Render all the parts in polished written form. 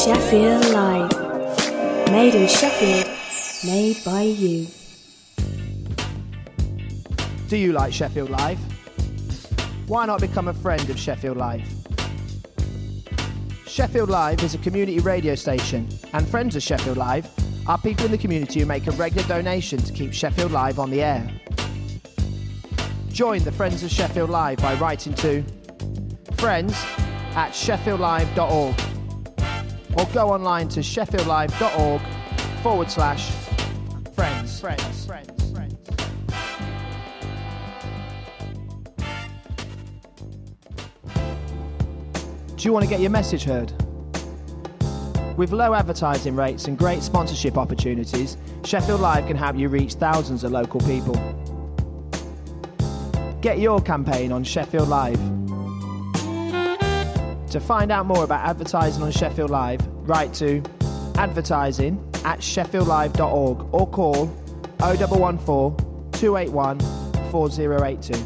Sheffield Live. Made in Sheffield, made by you. Do you like Sheffield Live? Why not become a friend of Sheffield Live? Sheffield Live is a community radio station, and friends of Sheffield Live are people in the community who make a regular donation to keep Sheffield Live on the air. Join the Friends of Sheffield Live by writing to friends@sheffieldlive.org or go online to sheffieldlive.org/friends. Do you want to get your message heard? With low advertising rates and great sponsorship opportunities, Sheffield Live can help you reach thousands of local people. Get your campaign on Sheffield Live. To find out more about advertising on Sheffield Live, write to advertising@sheffieldlive.org or call 0114 281 4082.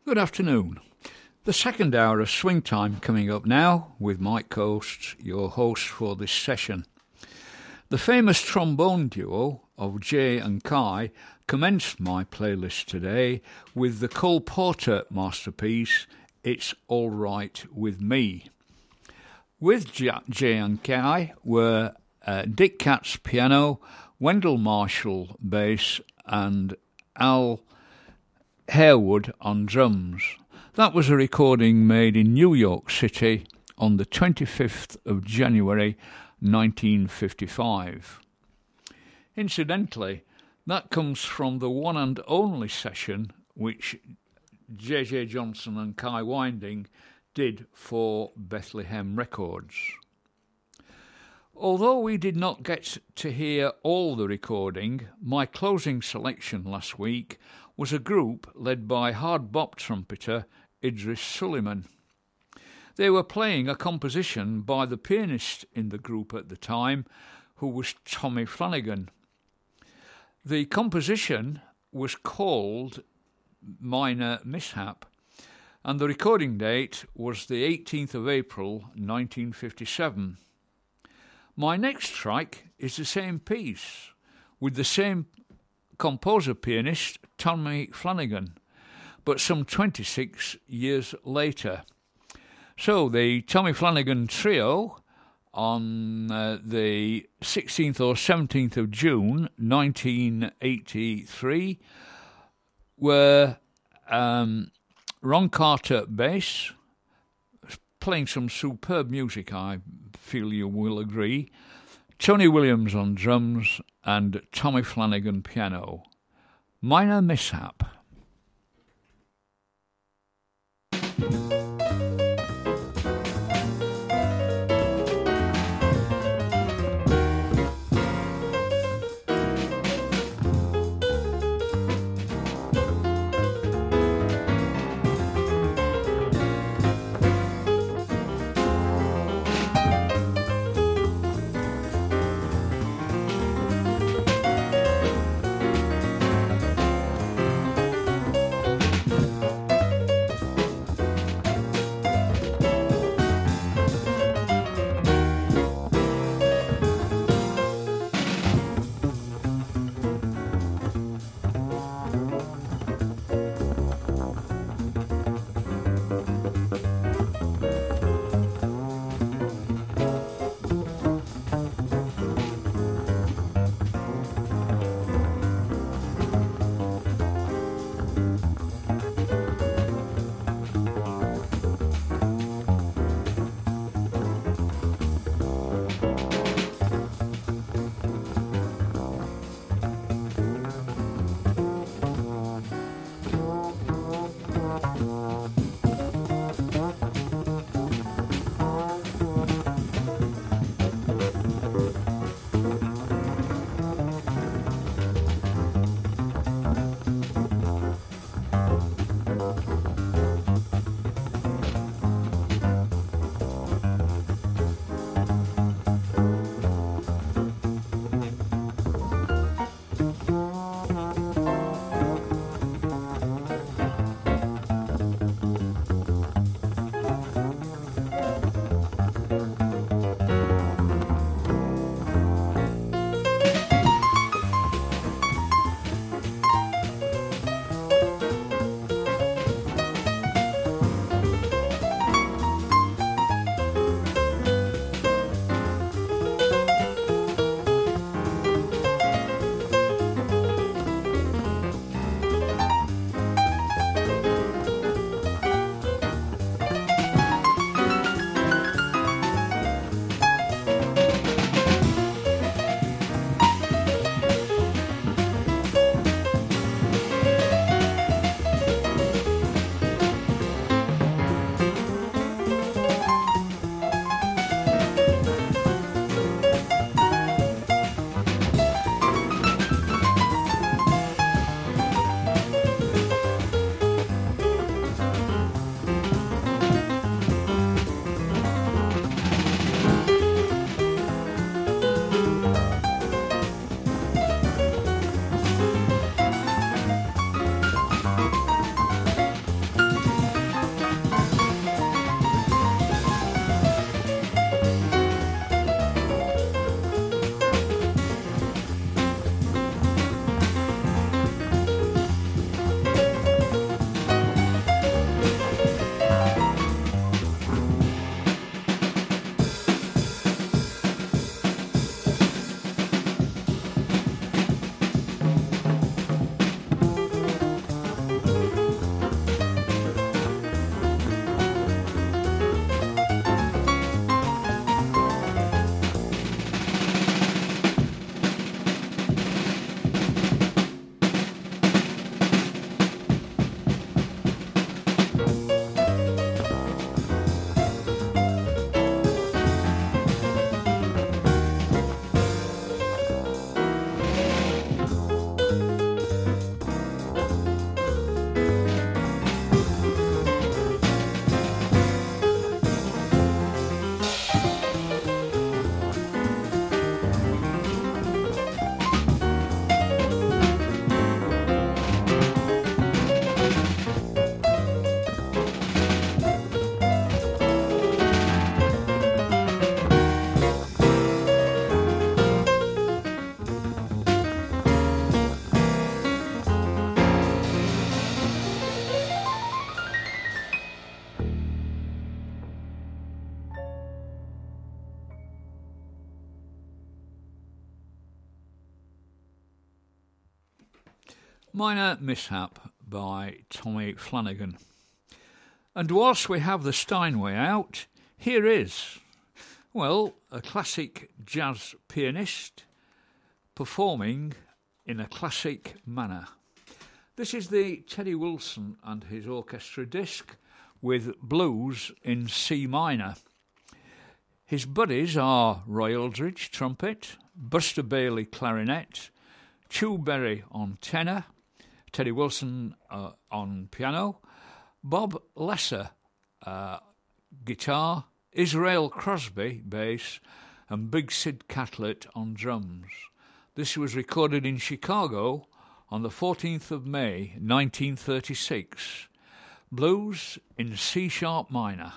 Good afternoon. The second hour of Swing Time coming up now with Mike Coast, your host for this session. The famous trombone duo of Jay and Kai commenced my playlist today with the Cole Porter masterpiece, It's All Right With Me. With Jay and Kai were Dick Katz piano, Wendell Marshall bass and Al Harewood on drums. That was a recording made in New York City on the 25th of January 1955. Incidentally, that comes from the one and only session which J.J. Johnson and Kai Winding did for Bethlehem Records. Although we did not get to hear all the recording, my closing selection last week was a group led by hard bop trumpeter Idris Suleiman. They were playing a composition by the pianist in the group at the time, who was Tommy Flanagan. The composition was called Minor Mishap, and the recording date was the 18th of April 1957. My next track is the same piece, with the same composer-pianist Tommy Flanagan, but some 26 years later. So the Tommy Flanagan Trio on the 16th or 17th of June 1983 were Ron Carter bass, playing some superb music, I feel you will agree, Tony Williams on drums and Tommy Flanagan piano. Minor Mishap. Minor Mishap by Tommy Flanagan. And whilst we have the Steinway out, here is, well, a classic jazz pianist performing in a classic manner. This is the Teddy Wilson and his orchestra disc with Blues in C minor. His buddies are Roy Eldridge, trumpet, Buster Bailey, clarinet, Chew Berry on tenor, Teddy Wilson on piano, Bob Lesser guitar, Israel Crosby bass, and Big Sid Catlett on drums. This was recorded in Chicago on the 14th of May 1936. Blues in C-sharp minor.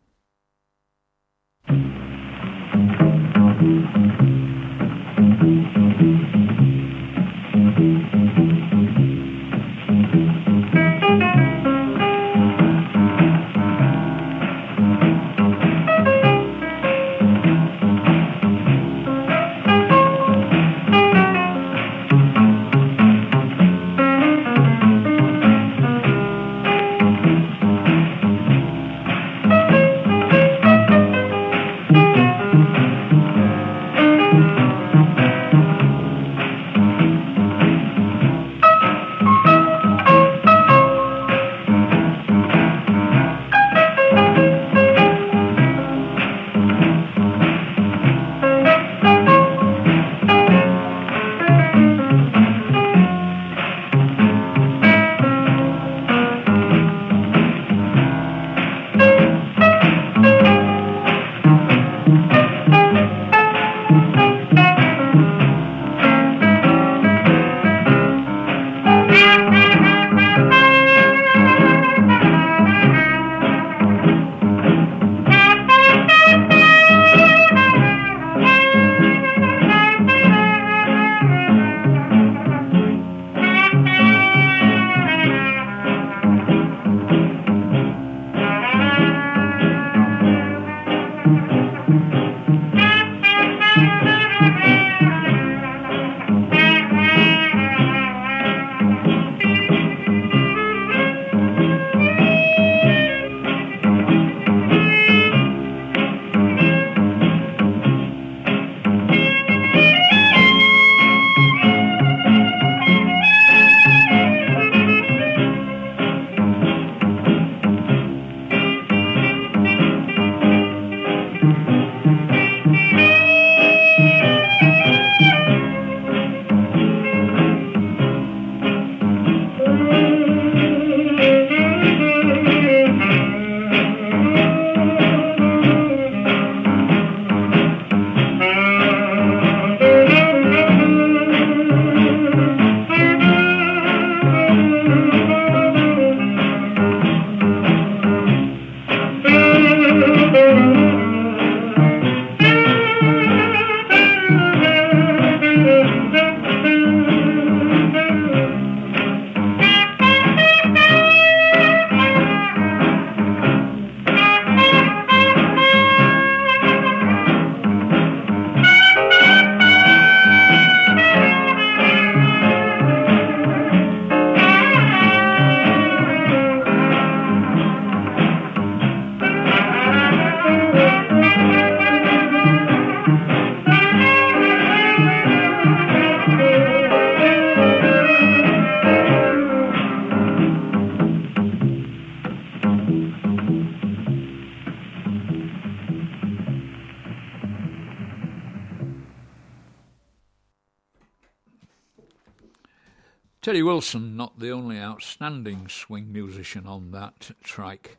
Teddy Wilson, not the only outstanding swing musician on that track.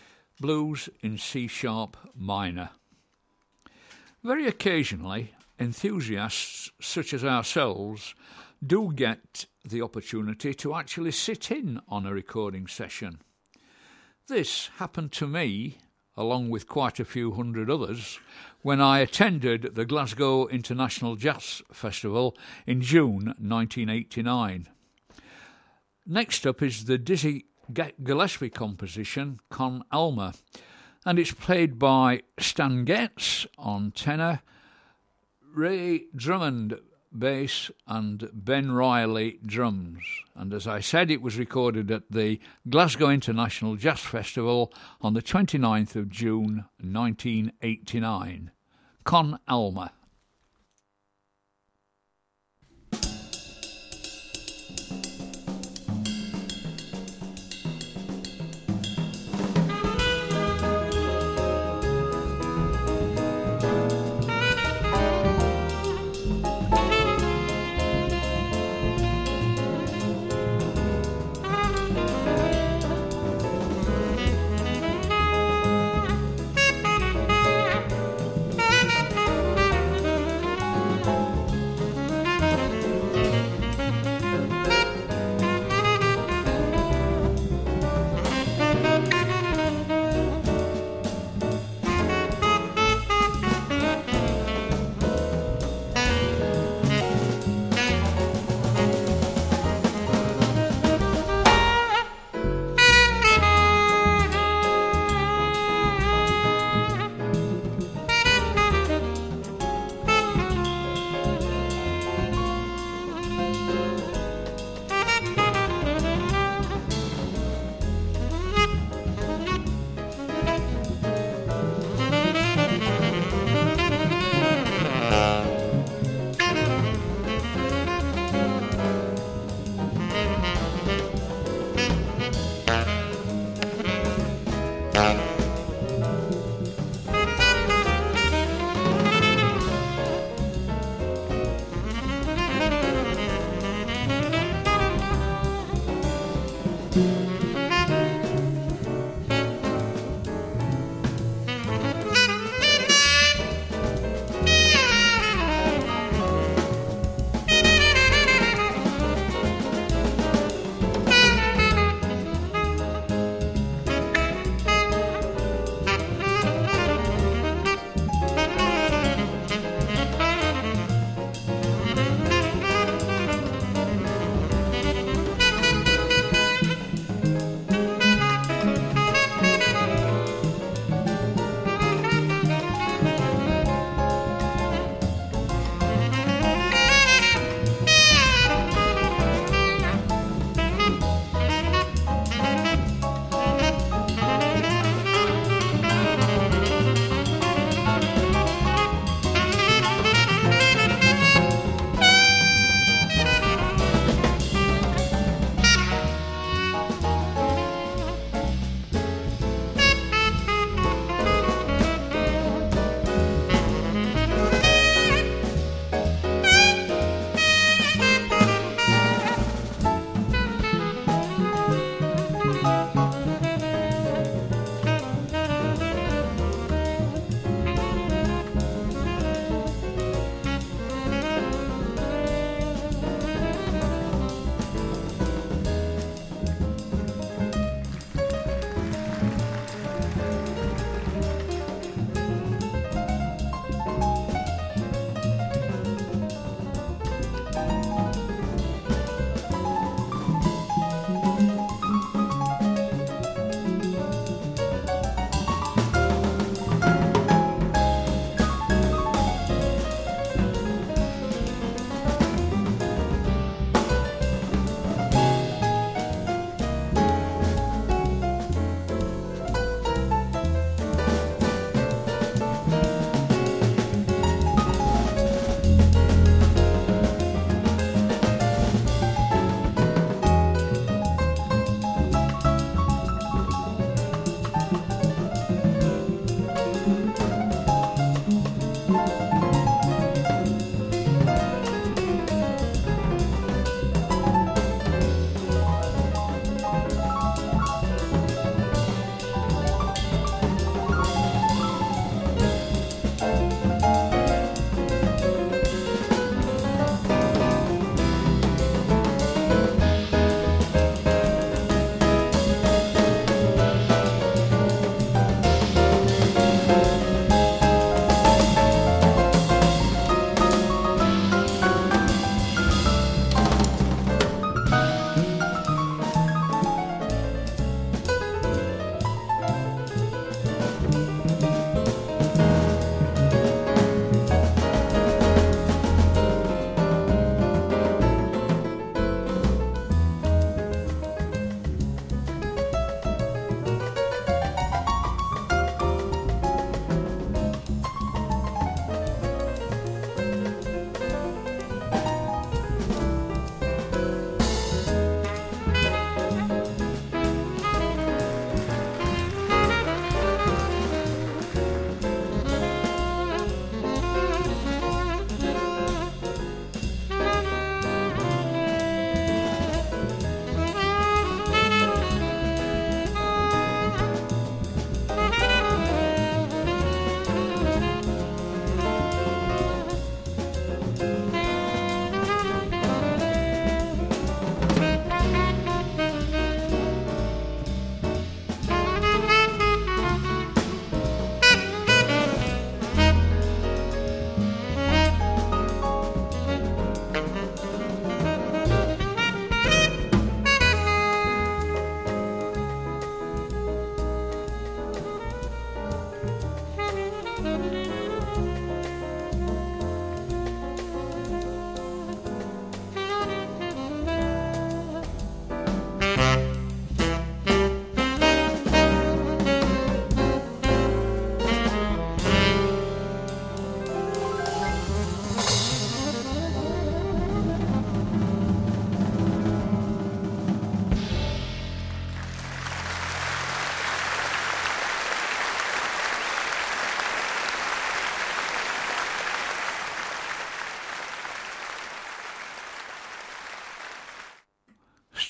Blues in C-sharp minor. Very occasionally, enthusiasts such as ourselves do get the opportunity to actually sit in on a recording session. This happened to me, along with quite a few hundred others, when I attended the Glasgow International Jazz Festival in June 1989. Next up is the Dizzy Gillespie composition, Con Alma, and it's played by Stan Getz on tenor, Ray Drummond bass, and Ben Riley drums. And as I said, it was recorded at the Glasgow International Jazz Festival on the 29th of June 1989. Con Alma.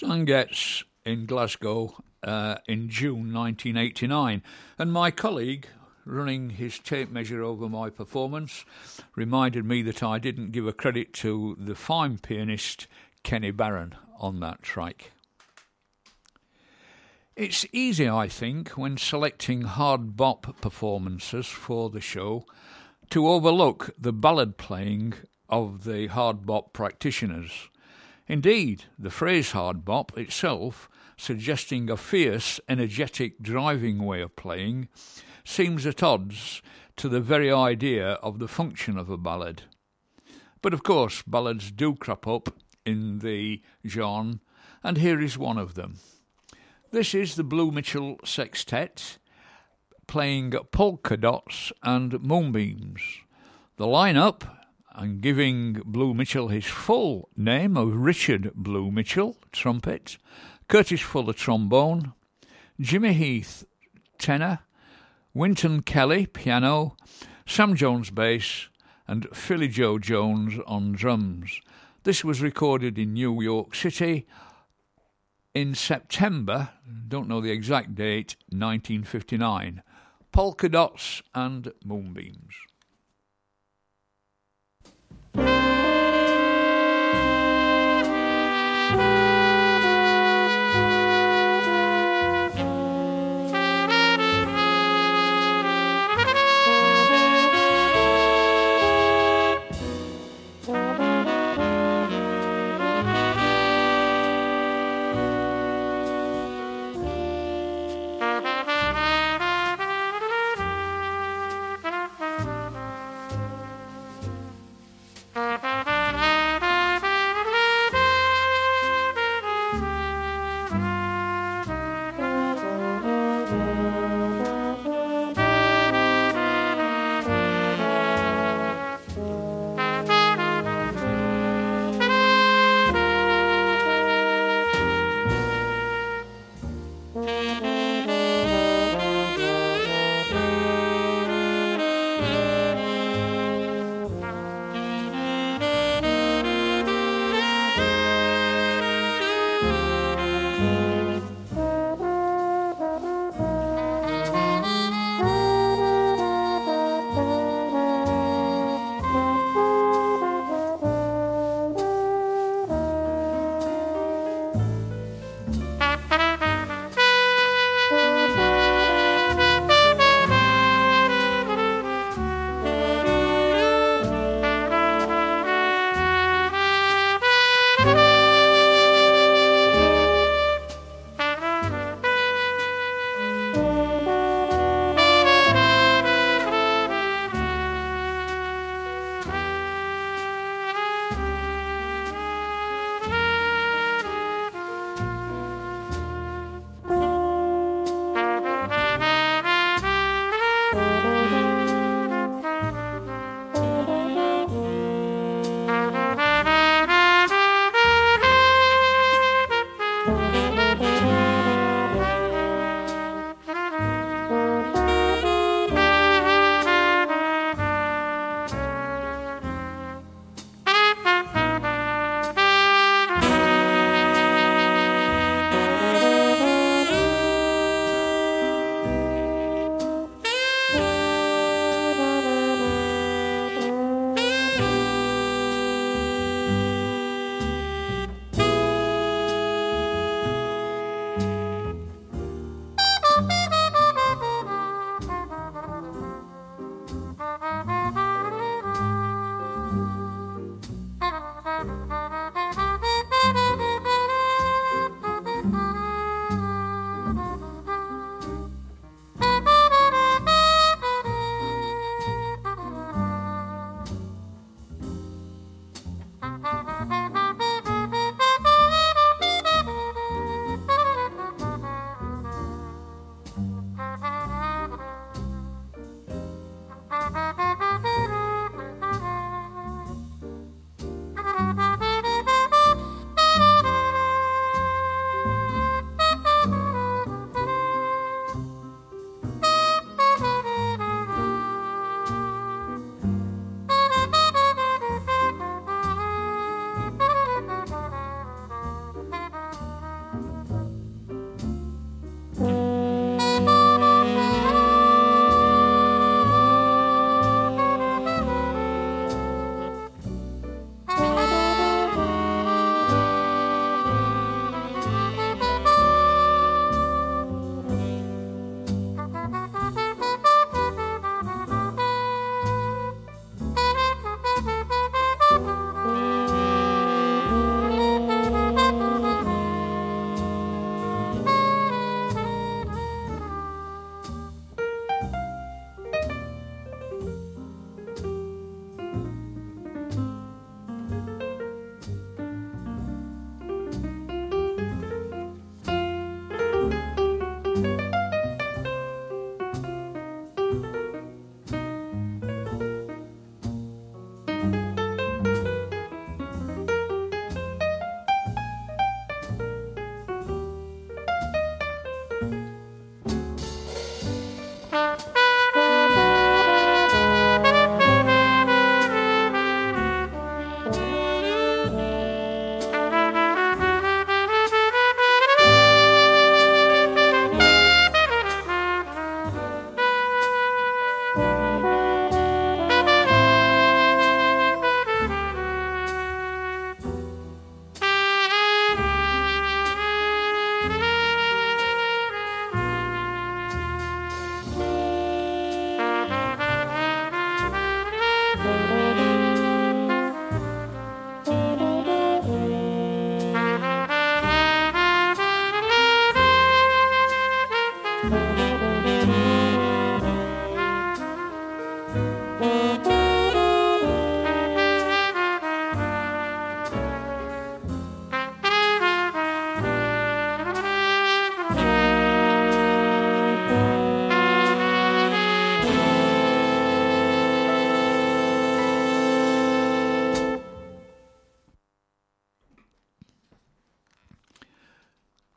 Stangetz in Glasgow in June 1989, and my colleague running his tape measure over my performance reminded me that I didn't give a credit to the fine pianist Kenny Barron on that track. It's easy, I think, when selecting hard bop performances for the show to overlook the ballad playing of the hard bop practitioners. Indeed, the phrase hard bop itself, suggesting a fierce, energetic, driving way of playing, seems at odds to the very idea of the function of a ballad. But of course, ballads do crop up in the genre, and here is one of them. This is the Blue Mitchell Sextet, playing Polka Dots and Moonbeams. The line-up, and giving Blue Mitchell his full name of Richard Blue Mitchell, trumpet, Curtis Fuller, trombone, Jimmy Heath, tenor, Wynton Kelly, piano, Sam Jones, bass, and Philly Joe Jones on drums. This was recorded in New York City in September, don't know the exact date, 1959. Polka Dots and Moonbeams. Thank you.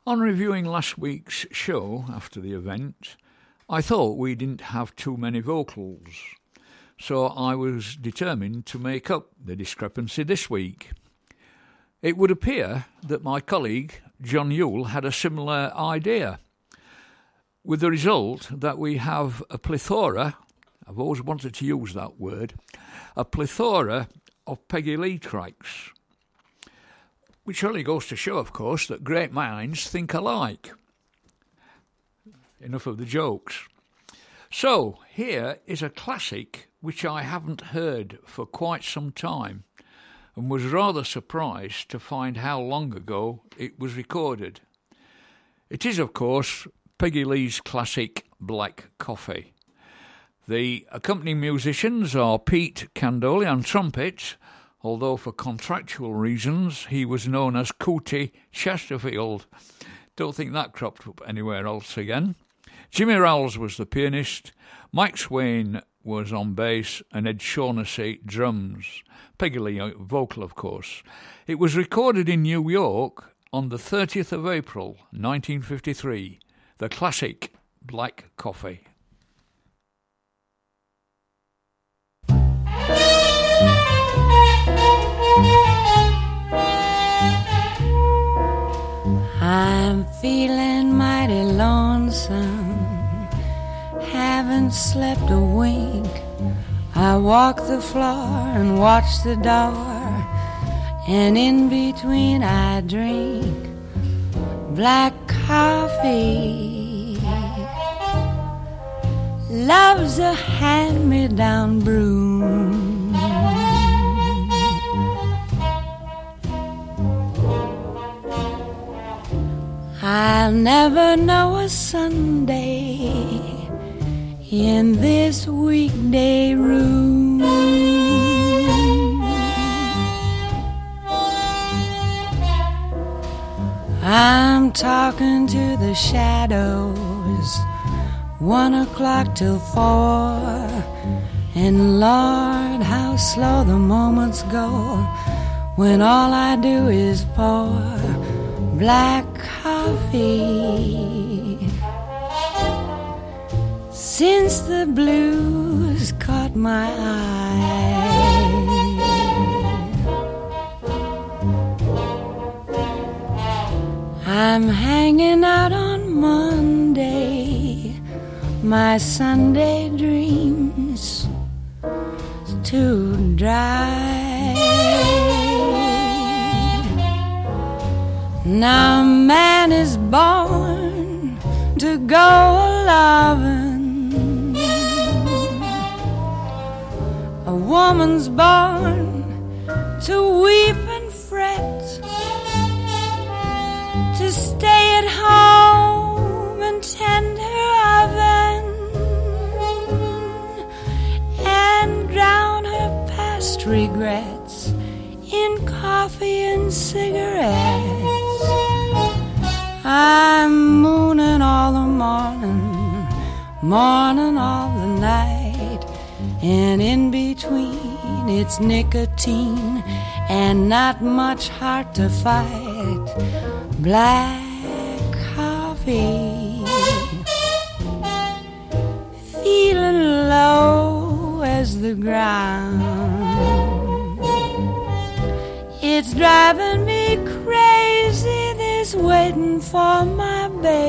On reviewing last week's show after the event, I thought we didn't have too many vocals, so I was determined to make up the discrepancy this week. It would appear that my colleague John Yule had a similar idea, with the result that we have a plethora, I've always wanted to use that word, a plethora of Peggy Lee tracks. Which only goes to show, of course, that great minds think alike. Enough of the jokes. So, here is a classic which I haven't heard for quite some time and was rather surprised to find how long ago it was recorded. It is, of course, Peggy Lee's classic Black Coffee. The accompanying musicians are Pete Candoli on trumpet, although for contractual reasons he was known as Cootie Chesterfield. Don't think that cropped up anywhere else again. Jimmy Rowles was the pianist, Mike Swain was on bass, and Ed Shaughnessy drums. Peggy Lee vocal, of course. It was recorded in New York on the 30th of April, 1953. The classic Black Coffee. I'm feeling mighty lonesome, haven't slept a wink. I walk the floor and watch the door, and in between I drink black coffee. Love's a hand-me-down broom. I'll never know a Sunday in this weekday room. I'm talking to the shadows, 1 o'clock till 4, and Lord, how slow the moments go when all I do is pour black coffee. Since the blues caught my eye, I'm hanging out on Monday, my Sunday dreams too dry. Now man is born to go a-lovin', a woman's born to weep and fret, to stay at home and tend her oven and drown her past regrets in coffee and cigarettes. I'm mooning all the morning, morning all the night, and in between it's nicotine and not much heart to fight. Black coffee, feeling low as the ground. It's driving me crazy, this waiting for my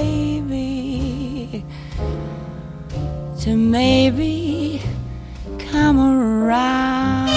baby to maybe come around.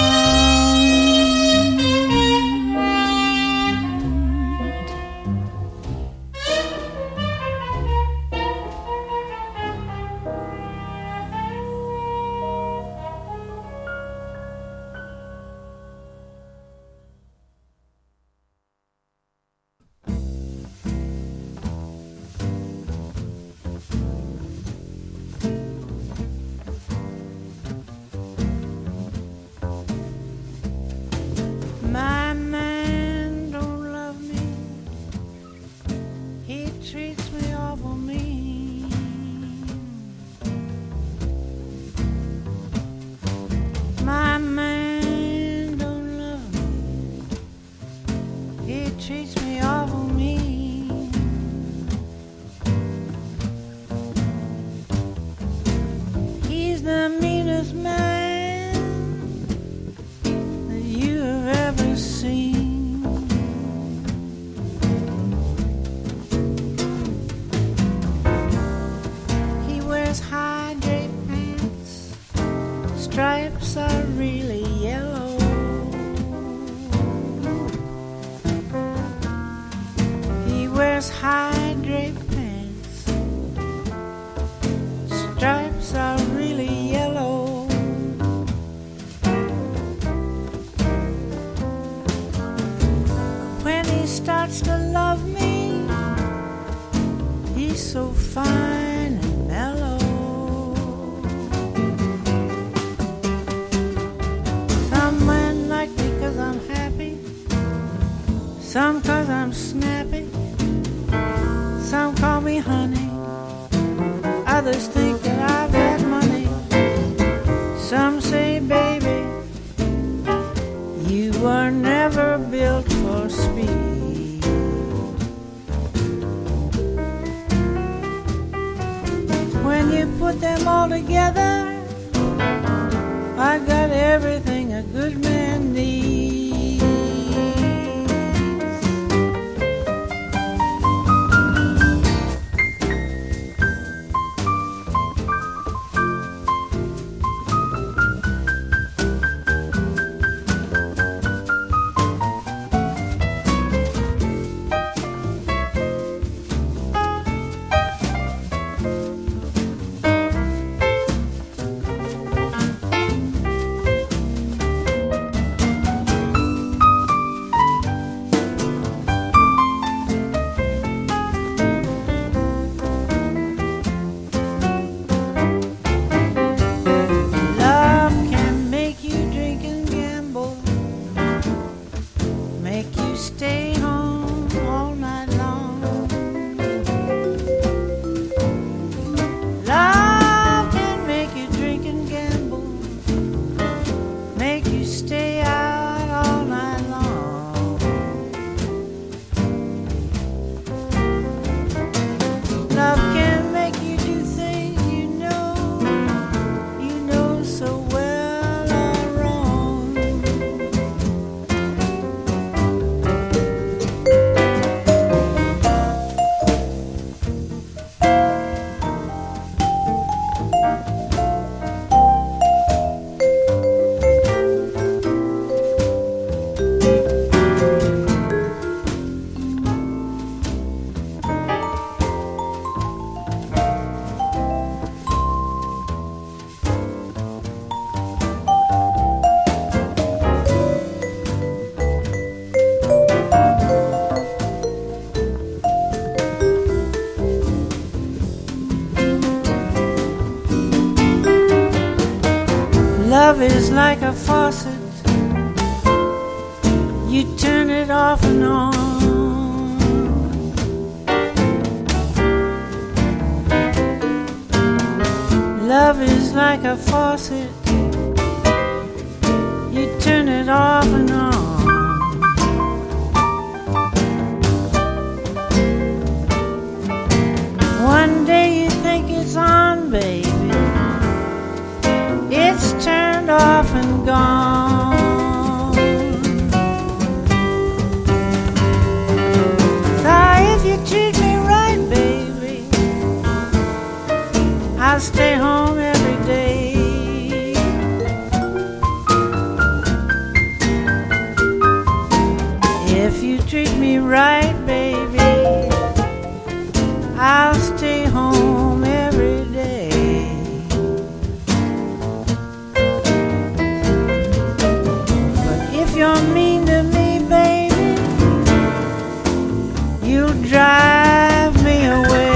wears high draped pants. Stripes are really yellow. When he starts to love me, he's so fine and mellow. Some men like me 'cause I'm happy, some 'cause I'm snappy, some call me honey, others think that I've got money. Some say, baby, you were never built for speed. When you put them all together, I got everything a good man needs. Love is like a faucet, you turn it off and on. Love is like a faucet, you turn it off and on. One day you think it's on, baby, it's turned off and gone. So if you treat me right, baby, I'll stay home every day. If you treat me right, baby, I'll stay home every day. If you're mean to me, baby, you drive me away.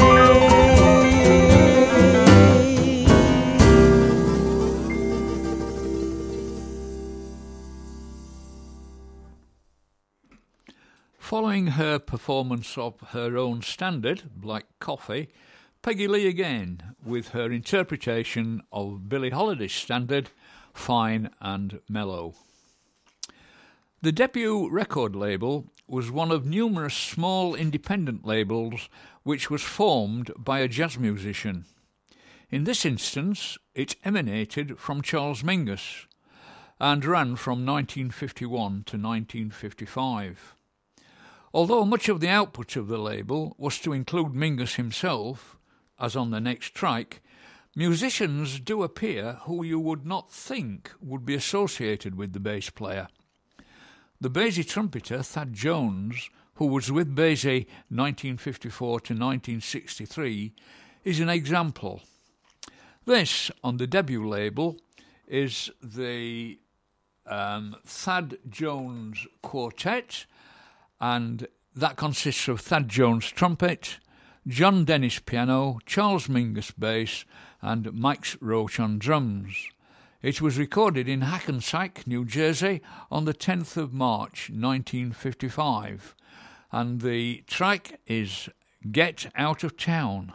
Following her performance of her own standard, Black Coffee, Peggy Lee again with her interpretation of Billie Holiday's standard, Fine and Mellow. The debut record label was one of numerous small independent labels which was formed by a jazz musician. In this instance, it emanated from Charles Mingus and ran from 1951 to 1955. Although much of the output of the label was to include Mingus himself, as on the next track, musicians do appear who you would not think would be associated with the bass player. The Basie trumpeter Thad Jones who was with Basie 1954 to 1963, is an example. This, on the debut label, is the Thad Jones Quartet, and that consists of Thad Jones trumpet, John Dennis piano, Charles Mingus bass, and Max Roach on drums. It was recorded in Hackensack, New Jersey, on the 10th of March 1955, and the track is Get Out of Town.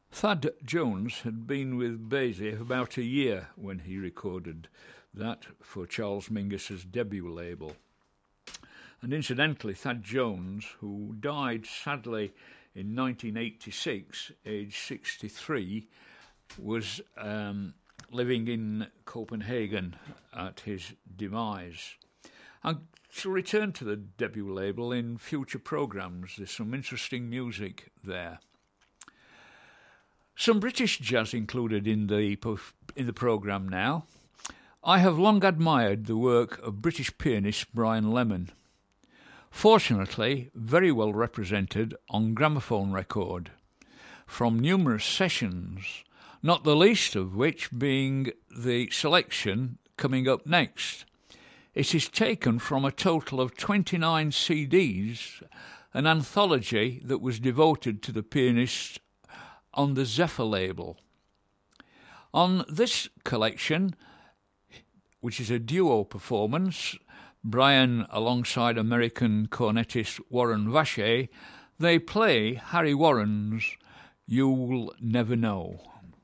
Thad Jones had been with Basie about a year when he recorded that for Charles Mingus's debut label. And incidentally, Thad Jones, who died sadly in 1986, aged 63, was living in Copenhagen at his demise. And to return to the debut label in future programmes, there's some interesting music there. Some British jazz included in the programme now. I have long admired the work of British pianist Brian Lemon. Fortunately, very well represented on gramophone record, from numerous sessions, not the least of which being the selection coming up next. It is taken from a total of 29 CDs, an anthology that was devoted to the pianist on the Zephyr label. On this collection, which is a duo performance, Brian alongside American cornetist Warren Vacher, they play Harry Warren's You'll Never Know.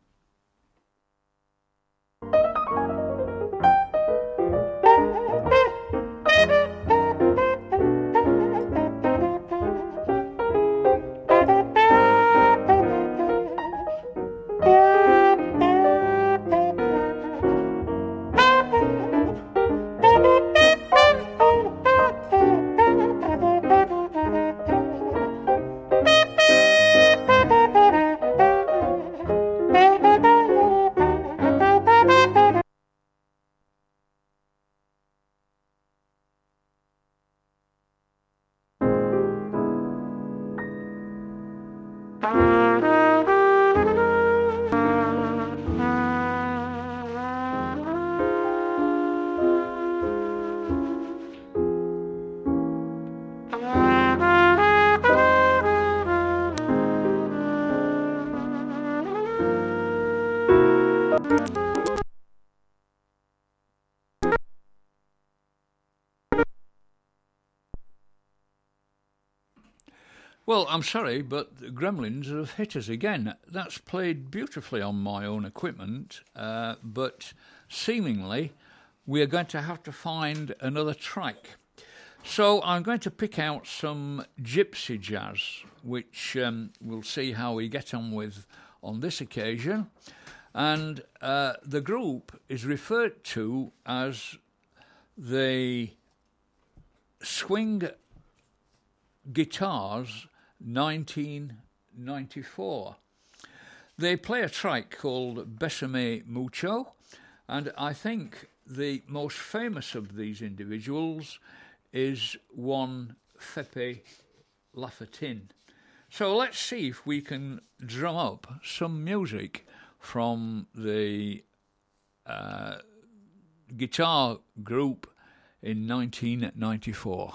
Well, I'm sorry, but the Gremlins have hit us again. That's played beautifully on my own equipment, but seemingly we're going to have to find another track. So I'm going to pick out some gypsy jazz, which we'll see how we get on with on this occasion. And the group is referred to as the Swing Guitars 1994. They play a track called Besame Mucho, and I think the most famous of these individuals is one Fepe Lafatin. So let's see if we can drum up some music from the guitar group in 1994.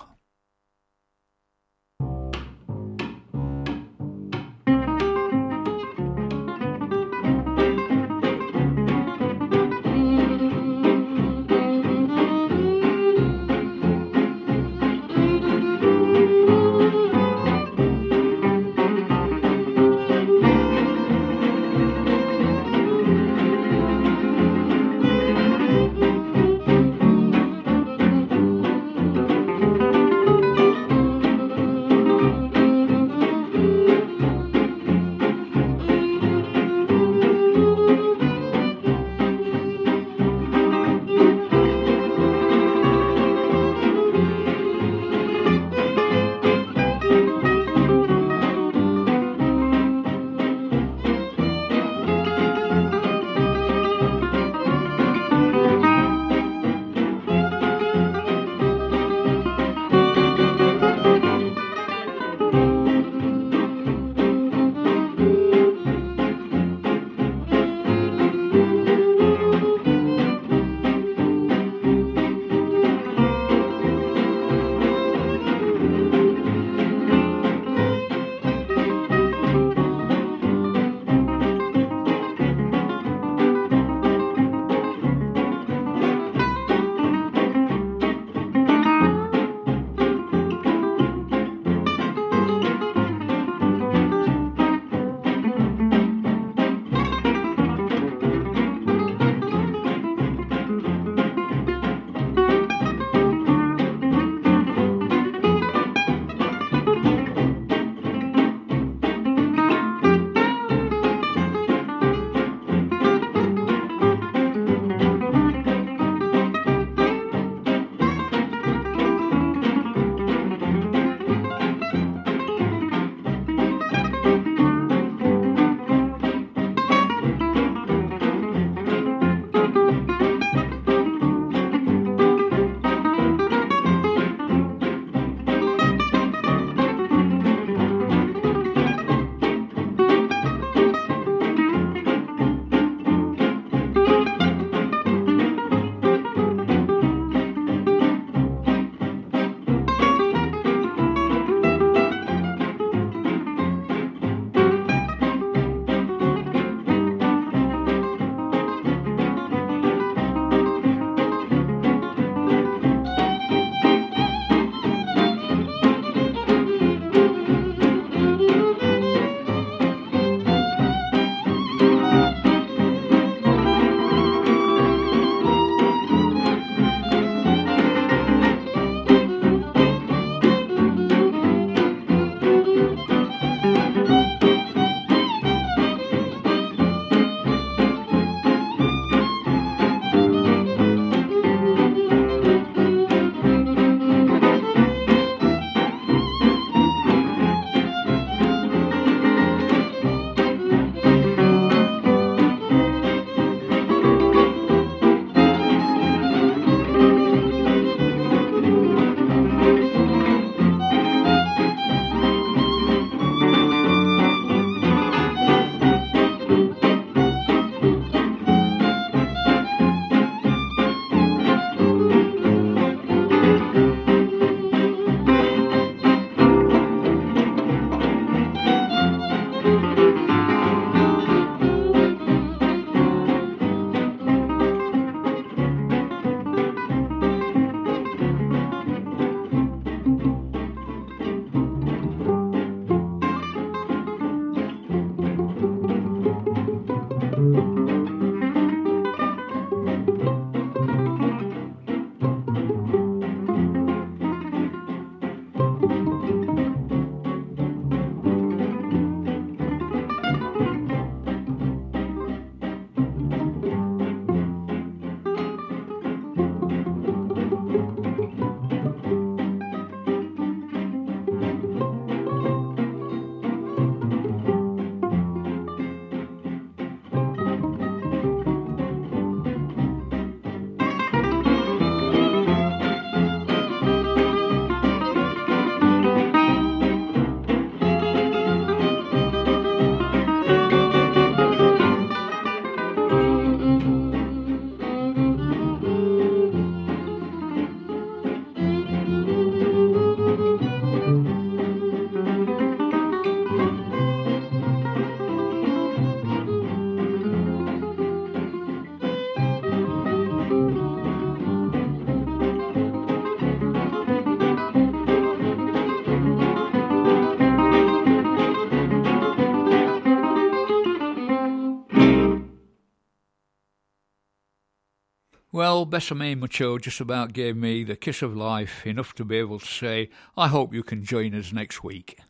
Well, Besame Macho just about gave me the kiss of life, enough to be able to say, I hope you can join us next week.